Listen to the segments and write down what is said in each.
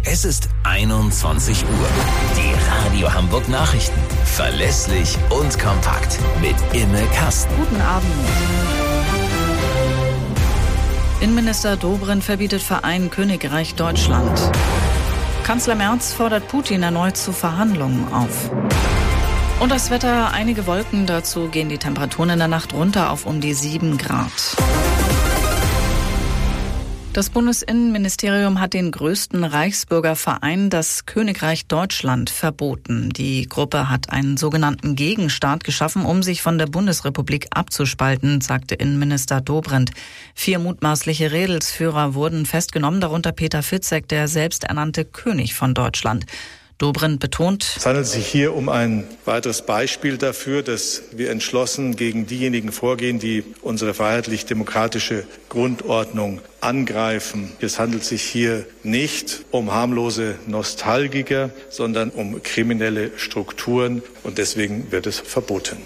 Es ist 21 Uhr. Die Radio Hamburg Nachrichten. Verlässlich und kompakt. Mit Imme Kasten. Guten Abend. Innenminister Dobrindt verbietet Verein Königreich Deutschland. Kanzler Merz fordert Putin erneut zu Verhandlungen auf. Und das Wetter, einige Wolken, dazu gehen die Temperaturen in der Nacht runter auf um die 7 Grad. Das Bundesinnenministerium hat den größten Reichsbürgerverein, das Königreich Deutschland, verboten. Die Gruppe hat einen sogenannten Gegenstaat geschaffen, um sich von der Bundesrepublik abzuspalten, sagte Innenminister Dobrindt. 4 mutmaßliche Redelsführer wurden festgenommen, darunter Peter Fitzek, der selbsternannte König von Deutschland. Dobrindt betont: Es handelt sich hier um ein weiteres Beispiel dafür, dass wir entschlossen gegen diejenigen vorgehen, die unsere freiheitlich-demokratische Grundordnung angreifen. Es handelt sich hier nicht um harmlose Nostalgiker, sondern um kriminelle Strukturen, und deswegen wird es verboten.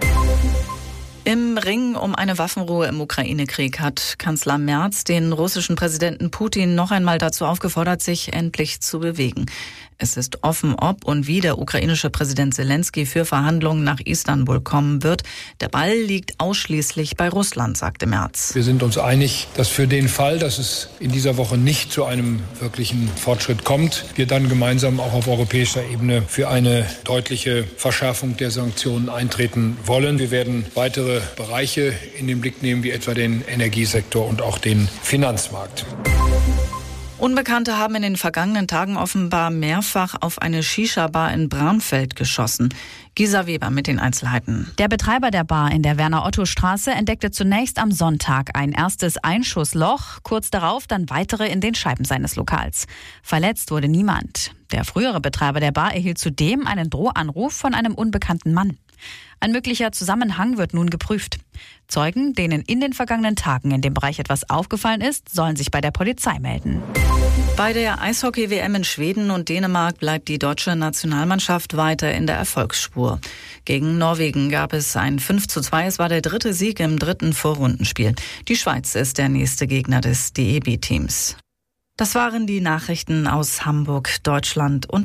Im Ring um eine Waffenruhe im Ukraine-Krieg hat Kanzler Merz den russischen Präsidenten Putin noch einmal dazu aufgefordert, sich endlich zu bewegen. Es ist offen, ob und wie der ukrainische Präsident Zelensky für Verhandlungen nach Istanbul kommen wird. Der Ball liegt ausschließlich bei Russland, sagte Merz. Wir sind uns einig, dass für den Fall, dass es in dieser Woche nicht zu einem wirklichen Fortschritt kommt, wir dann gemeinsam auch auf europäischer Ebene für eine deutliche Verschärfung der Sanktionen eintreten wollen. Wir werden weitere Bereiche in den Blick nehmen, wie etwa den Energiesektor und auch den Finanzmarkt. Unbekannte haben in den vergangenen Tagen offenbar mehrfach auf eine Shisha-Bar in Bramfeld geschossen. Gisa Weber mit den Einzelheiten. Der Betreiber der Bar in der Werner-Otto-Straße entdeckte zunächst am Sonntag ein erstes Einschussloch, kurz darauf dann weitere in den Scheiben seines Lokals. Verletzt wurde niemand. Der frühere Betreiber der Bar erhielt zudem einen Drohanruf von einem unbekannten Mann. Ein möglicher Zusammenhang wird nun geprüft. Zeugen, denen in den vergangenen Tagen in dem Bereich etwas aufgefallen ist, sollen sich bei der Polizei melden. Bei der Eishockey-WM in Schweden und Dänemark bleibt die deutsche Nationalmannschaft weiter in der Erfolgsspur. Gegen Norwegen gab es ein 5:2. Es war der 3. Sieg im 3. Vorrundenspiel. Die Schweiz ist der nächste Gegner des DEB-Teams. Das waren die Nachrichten aus Hamburg, Deutschland und